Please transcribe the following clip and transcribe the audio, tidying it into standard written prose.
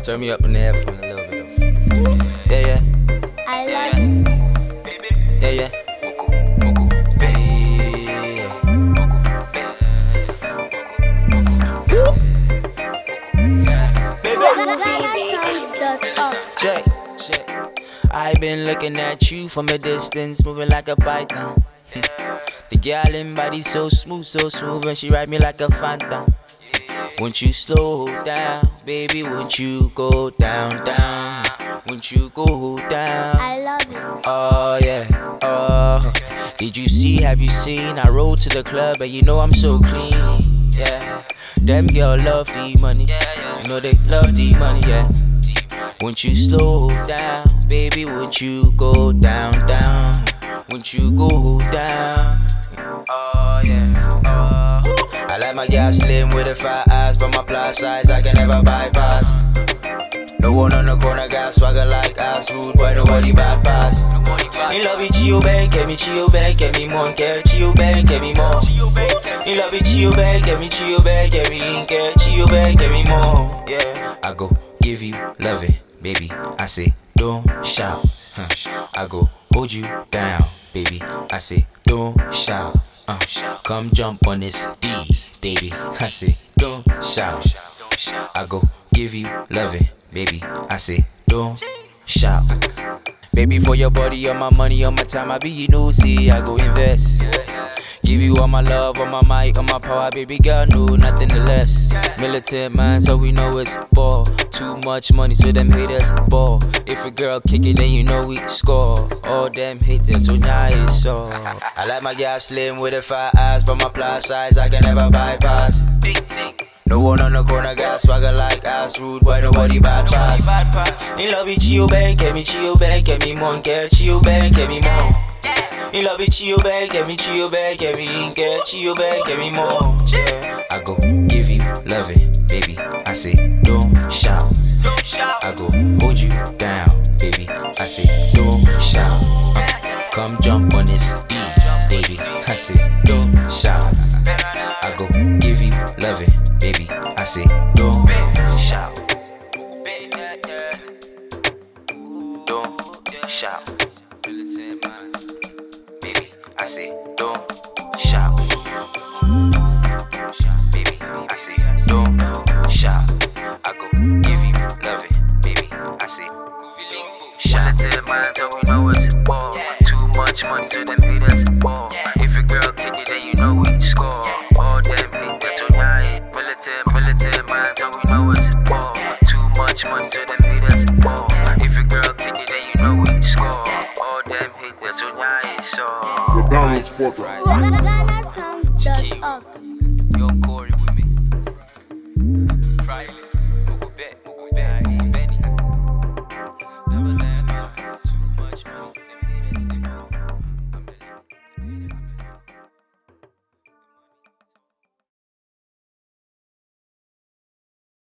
Turn me up in the headphone a little bit though. Yeah, yeah. I love it. Yeah, yeah. Check. I been looking at you from a distance, moving like a python. The girl in body so smooth, and she ride me like a phantom. Won't you slow down, baby? Won't you go down, down? Won't you go down? I love it. Oh yeah, oh. Did you see, have you seen? I rode to the club and you know I'm so clean. Yeah, them girl love the money. You know they love the money, yeah. Won't you slow down, baby? Won't you go down, down? Won't you go down? Oh yeah, oh. I like my girl slim with the fat ass, but my plus size I can never bypass. No one on the corner got swagger like ass, rude boy, nobody bypass. In love with you, babe, get me chill, babe, get me more, care, chill, babe, get me more. In love with you, babe, get me chill, babe, get me in, care, chill, babe, get me more. Yeah, I go give you loving, baby. I say don't shout. I go hold you down, baby. I say don't shout. Come jump on this D, baby. I say don't shout. I go give you loving, baby. I say don't shout. Baby, for your body, all my money, all my time, I be you know, see, I go invest. Give you all my love, all my might, all my power, baby girl, no, nothing less. Militant man, so we know it's ball. Too much money, so them haters ball. If a girl kick it, then you know we score. All them haters, so now it's all. I like my girl slim with a fat ass, but my plus size I can never bypass. Big thing. No one on the corner got swagger like ass, rude boy, nobody bypass. In love with you, babe, get me chill, babe, get me more, care, chill, babe, get me more. In love with you, babe, get me chill, babe, get me in, care, chill, babe, get me more. Yeah. I go give you loving, baby. I say don't shout. I go hold you down, baby. I say don't shout. Come jump on this beat, baby. I say don't shout. I go give you loving, baby. I say don't shout. Don't shout. Baby, I say don't shout. Baby, I say don't shout. I go give you loving, baby. I say shout. To the mind, so we know it's ball. Too much money, so them haters ball. If a girl kick it, then you know we score. All them haters, so yeah, militant mind, so we know it's ball. Too much money, so them haters ball. If a girl kick it, then you know we score. All them haters, so yeah, it's all. GhanaSongs.org. Yo, Corey.